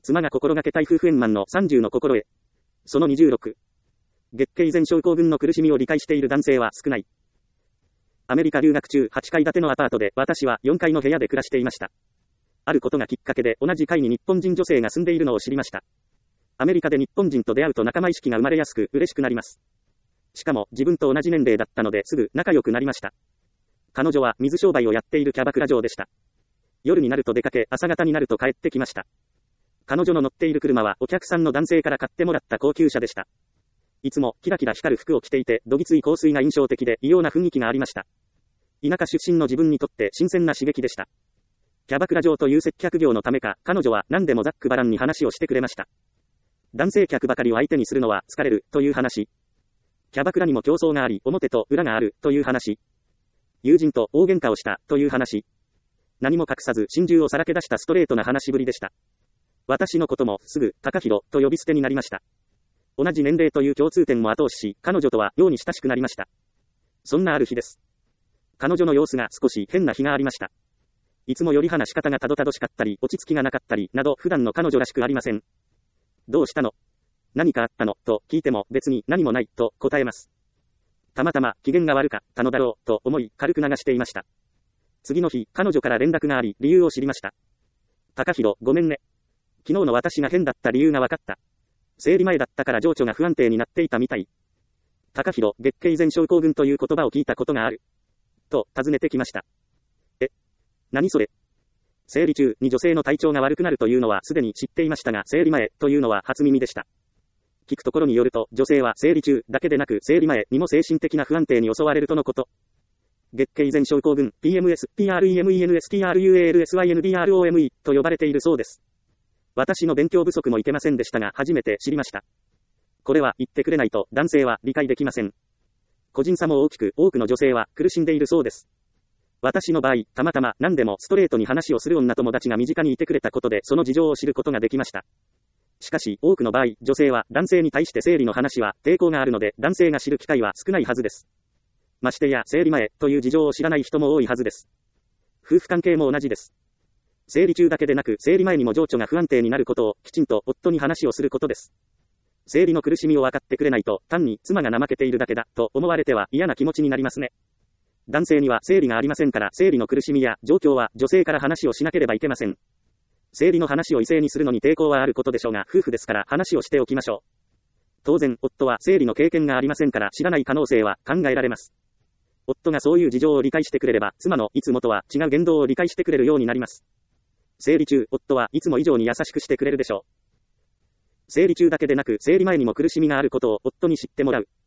妻が心がけたい夫婦円満の30の心得。その26。月経前症候群の苦しみを理解している男性は少ない。アメリカ留学中8階建てのアパートで私は4階の部屋で暮らしていました。あることがきっかけで同じ階に日本人女性が住んでいるのを知りました。アメリカで日本人と出会うと仲間意識が生まれやすく嬉しくなります。しかも自分と同じ年齢だったのですぐ仲良くなりました。彼女は水商売をやっているキャバクラ嬢でした。夜になると出かけ、朝方になると帰ってきました。彼女の乗っている車はお客さんの男性から買ってもらった高級車でした。いつもキラキラ光る服を着ていて、どぎつい香水が印象的で異様な雰囲気がありました。田舎出身の自分にとって新鮮な刺激でした。キャバクラ嬢という接客業のためか、彼女は何でもざっくばらんに話をしてくれました。男性客ばかりを相手にするのは疲れるという話。キャバクラにも競争があり、表と裏があるという話。友人と大喧嘩をしたという話。何も隠さず心中をさらけ出したストレートな話ぶりでした。私のこともすぐ高弘と呼び捨てになりました。同じ年齢という共通点も後押しし、彼女とは妙に親しくなりました。そんなある日です。彼女の様子が少し変な日がありました。いつもより話し方がたどたどしかったり、落ち着きがなかったり、など普段の彼女らしくありません。どうしたの？何かあったの？と聞いても別に何もないと答えます。たまたま機嫌が悪かったのだろうと思い軽く流していました。次の日、彼女から連絡があり、理由を知りました。高弘、ごめんね。昨日の私が変だった理由が分かった。生理前だったから情緒が不安定になっていたみたい。高弘、月経前症候群という言葉を聞いたことがある。と尋ねてきました。何それ？生理中に女性の体調が悪くなるというのはすでに知っていましたが、生理前というのは初耳でした。聞くところによると、女性は生理中だけでなく生理前にも精神的な不安定に襲われるとのこと。月経前症候群、PMS、PREMENSTRULSYNDROME と呼ばれているそうです。私の勉強不足もいけませんでしたが、初めて知りました。これは言ってくれないと男性は理解できません。個人差も大きく、多くの女性は苦しんでいるそうです。私の場合、たまたま何でもストレートに話をする女友達が身近にいてくれたことでその事情を知ることができました。しかし、多くの場合、女性は男性に対して生理の話は抵抗があるので、男性が知る機会は少ないはずです。ましてや、生理前という事情を知らない人も多いはずです。夫婦関係も同じです。生理中だけでなく、生理前にも情緒が不安定になることをきちんと夫に話をすることです。生理の苦しみを分かってくれないと、単に妻が怠けているだけだと思われては嫌な気持ちになりますね。男性には生理がありませんから、生理の苦しみや状況は女性から話をしなければいけません。生理の話を異性にするのに抵抗はあることでしょうが、夫婦ですから話をしておきましょう。当然、夫は生理の経験がありませんから知らない可能性は考えられます。夫がそういう事情を理解してくれれば、妻のいつもとは違う言動を理解してくれるようになります。生理中、夫はいつも以上に優しくしてくれるでしょう。生理中だけでなく、生理前にも苦しみがあることを夫に知ってもらう。